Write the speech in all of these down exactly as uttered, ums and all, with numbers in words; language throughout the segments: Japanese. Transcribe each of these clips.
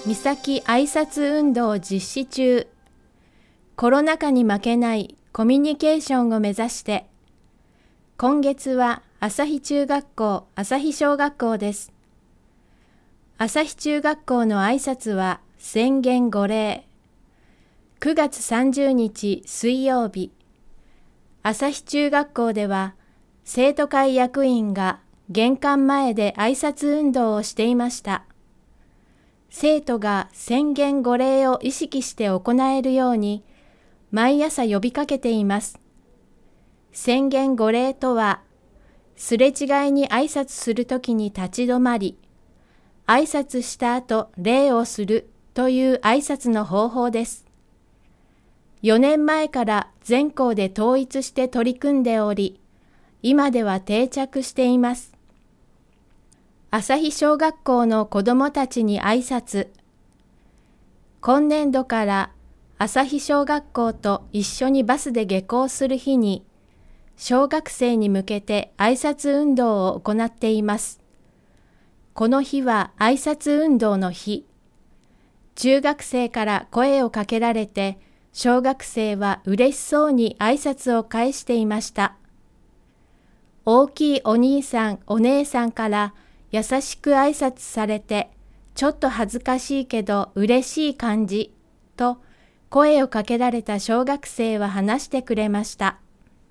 三崎挨拶運動実施中。コロナ禍に負けないコミュニケーションを目指して。今月は旭中学校、旭小学校です。旭中学校の挨拶は宣言御礼。くがつさんじゅうにち水曜日。旭中学校では生徒会役員が玄関前で挨拶運動をしていました。生徒が宣言御礼を意識して行えるように毎朝呼びかけています。宣言御礼とは、すれ違いに挨拶するときに立ち止まり、挨拶した後礼をするという挨拶の方法です。よねんまえから全校で統一して取り組んでおり、今では定着しています。旭小学校の子どもたちに挨拶。今年度から旭小学校と一緒にバスで下校する日に、小学生に向けて挨拶運動を行っています。この日は挨拶運動の日。中学生から声をかけられて、小学生は嬉しそうに挨拶を返していました。大きいお兄さん、お姉さんから優しく挨拶されて、ちょっと恥ずかしいけど嬉しい感じと声をかけられた小学生は話してくれました。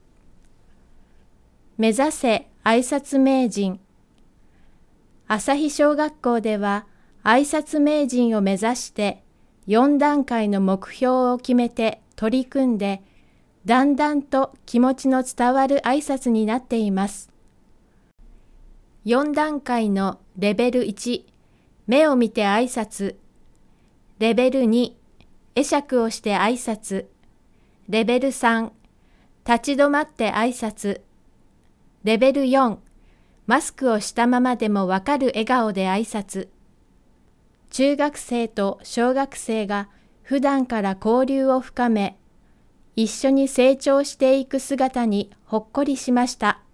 目指せ挨拶名人。旭小学校では挨拶名人を目指してよんだんかいの目標を決めて取り組んで、だんだんと気持ちの伝わる挨拶になっています。よんだんかいのレベルいち、目を見て挨拶。レベルに、会釈をして挨拶。レベルさん、立ち止まって挨拶。レベルよん、マスクをしたままでもわかる笑顔で挨拶。中学生と小学生が普段から交流を深め、一緒に成長していく姿にほっこりしました。